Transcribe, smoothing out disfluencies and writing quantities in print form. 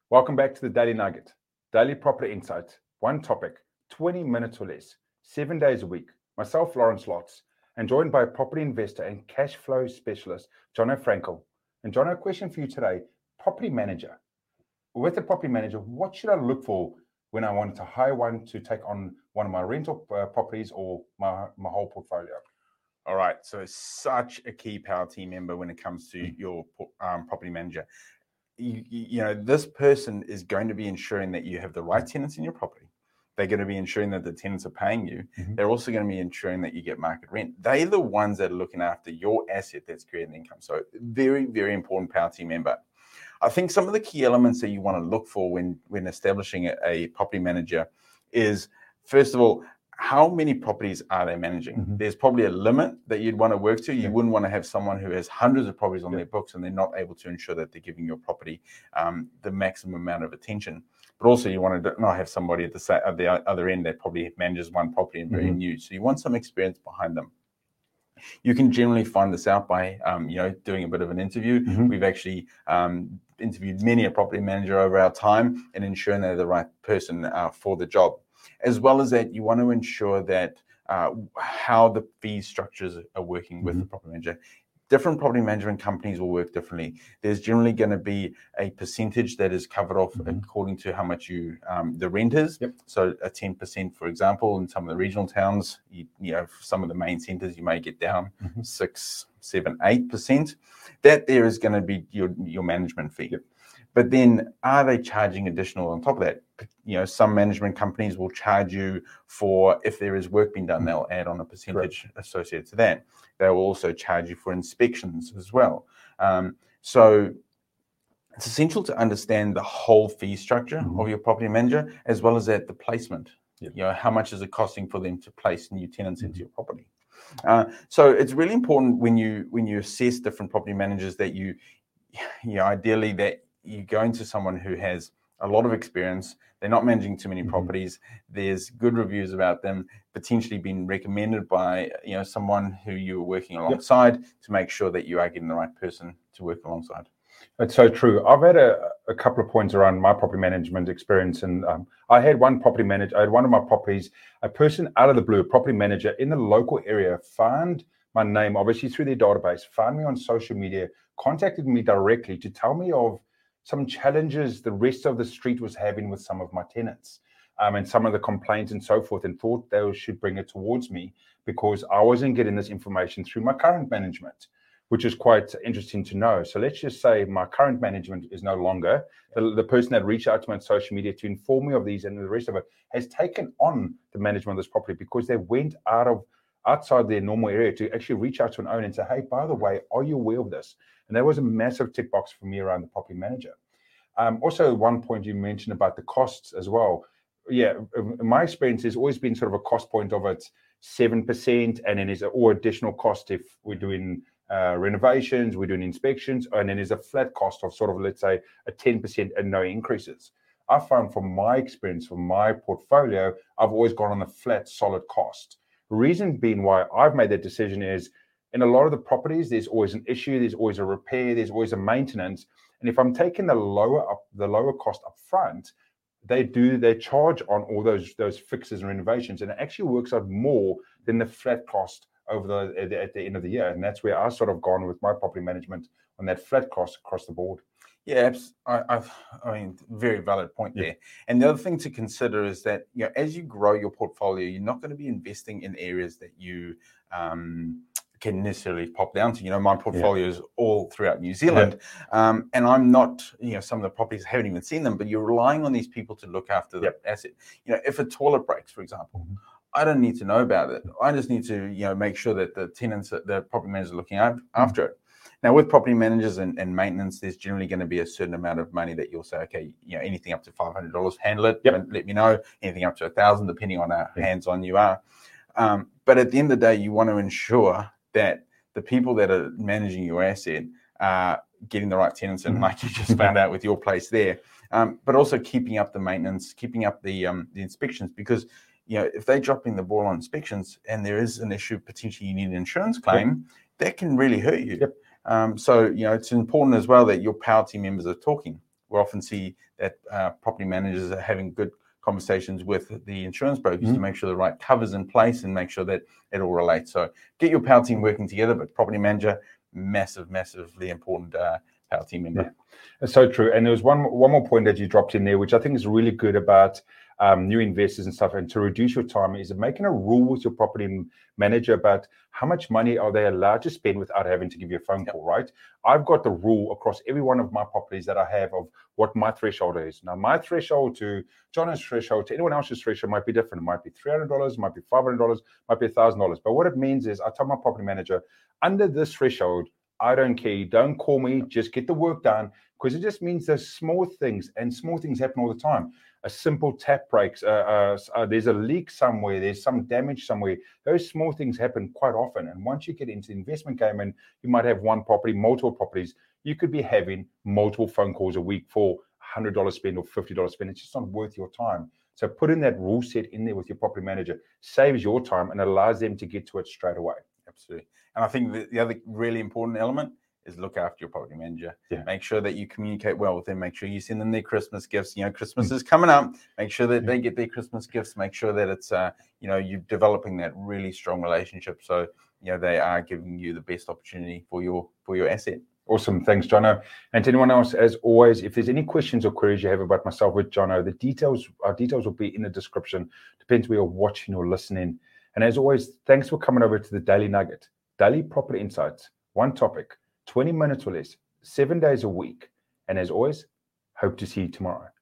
Welcome back to the Daily Nugget. Daily Property Insights. One topic, 20 minutes or less, 7 days a week. Myself, Lawrence Lotz, and joined by property investor and cash flow specialist, Jono Frankel. And Jono, a question for you today. Property manager. With a property manager, what should I look for when I want to hire one to take on one of my rental properties or my whole portfolio? All right, so such a key power team member when it comes to your property manager. You know, this person is going to be ensuring that you have the right tenants in your property. They're going to be ensuring that the tenants are paying you. They're also going to be ensuring that you get market rent. They're the ones that are looking after your asset that's creating income. So very, very important power team member. I think some of the key elements that you want to look for when establishing a property manager is, first of all, how many properties are they managing? There's probably a limit that you'd want to work to. You wouldn't want to have someone who has hundreds of properties on their books and they're not able to ensure that they're giving your property the maximum amount of attention. But also you want to not have somebody at the other end that probably manages one property and very new. So you want some experience behind them. You can generally find this out by, doing a bit of an interview. We've actually interviewed many a property manager over our time and ensuring they're the right person for the job. As well as that, you want to ensure that how the fee structures are working with the property manager. Different property management companies will work differently. There's generally going to be a percentage that is covered off according to how much the rent is. So a 10%, for example, in some of the regional towns, some of the main centres, you may get down 6, 7, 8%. That there is going to be your management fee. But then are they charging additional on top of that? Some management companies will charge you for, if there is work being done, they'll add on a percentage associated to that. They will also charge you for inspections as well. So it's essential to understand the whole fee structure of your property manager, as well as that the placement. How much is it costing for them to place new tenants into your property? So it's really important when you assess different property managers that you ideally that you go into someone who has a lot of experience. They're not managing too many properties. There's good reviews about them, potentially been recommended by someone who you're working alongside to make sure that you are getting the right person to work alongside. That's so true. I've had a couple of points around my property management experience, and I had one property manager. I had one of my properties, a person out of the blue, a property manager in the local area, found my name, obviously through their database, found me on social media, contacted me directly to tell me of some challenges the rest of the street was having with some of my tenants, and some of the complaints and so forth, and thought they should bring it towards me because I wasn't getting this information through my current management, which is quite interesting to know. So let's just say my current management is no longer. The person that reached out to me on social media to inform me of these and the rest of it has taken on the management of this property because they went outside their normal area to actually reach out to an owner and say, hey, by the way, are you aware of this? And that was a massive tick box for me around the property manager. Also, one point you mentioned about the costs as well. Yeah, my experience has always been sort of a cost point of it, 7%, and then there's or additional cost if we're doing renovations, we're doing inspections, and then there's a flat cost of sort of, let's say, a 10% and no increases. I found from my experience, from my portfolio, I've always gone on a flat, solid cost. Reason being why I've made that decision is in a lot of the properties, there's always an issue, there's always a repair, there's always a maintenance. And if I'm taking the lower cost up front, they charge on all those fixes and renovations, and it actually works out more than the flat cost at the end of the year. And that's where I sort of gone with my property management on that flat cost across the board. Yeah, I mean, very valid point there. And the other thing to consider is that as you grow your portfolio, you're not going to be investing in areas that you can necessarily pop down to. My portfolio is all throughout New Zealand, and I'm not. Some of the properties I haven't even seen them, but you're relying on these people to look after the asset. If a toilet breaks, for example. I don't need to know about it. I just need to, make sure that the tenants, the property managers are looking after it. Now, with property managers and maintenance, there's generally going to be a certain amount of money that you'll say, okay, anything up to $500, handle it. Let me know. Anything up to $1,000, depending on how hands-on you are. But at the end of the day, you want to ensure that the people that are managing your asset are getting the right tenants in, like you just found out with your place there. But also keeping up the maintenance, keeping up the inspections, because if they're dropping the ball on inspections and there is an issue, potentially you need an insurance claim, that can really hurt you. So, it's important as well that your power team members are talking we often see that property managers are having good conversations with the insurance brokers to make sure the right cover's in place and make sure that it all relates. So get your PAL team working together, but property manager, massively important PAL team member. Yeah. That's so true. And there was one more point that you dropped in there, which I think is really good about new investors and stuff, and to reduce your time, is making a rule with your property manager about how much money are they allowed to spend without having to give you a phone call, right? I've got the rule across every one of my properties that I have of what my threshold is. Now, my threshold to John's threshold to anyone else's threshold might be different. It might be $300, might be $500, might be $1,000. But what it means is I tell my property manager, under this threshold, I don't care. You don't call me. Just get the work done, because it just means there's small things, and small things happen all the time. A simple tap breaks. There's a leak somewhere. There's some damage somewhere. Those small things happen quite often. And once you get into the investment game, and you might have one property, multiple properties, you could be having multiple phone calls a week for $100 spend or $50 spend. It's just not worth your time. So putting that rule set in there with your property manager saves your time and allows them to get to it straight away. Absolutely. And I think the other really important element is look after your property manager. Yeah. Make sure that you communicate well with them. Make sure you send them their Christmas gifts. You know, Christmas is coming up. Make sure that they get their Christmas gifts. Make sure that it's, you're developing that really strong relationship. So, they are giving you the best opportunity for your asset. Awesome. Thanks, Jono. And to anyone else, as always, if there's any questions or queries you have about myself with Jono, our details will be in the description. Depends where you're watching or listening. And as always, thanks for coming over to the Daily Nugget. Daily Property Insights. One topic, 20 minutes or less, 7 days a week. And as always, hope to see you tomorrow.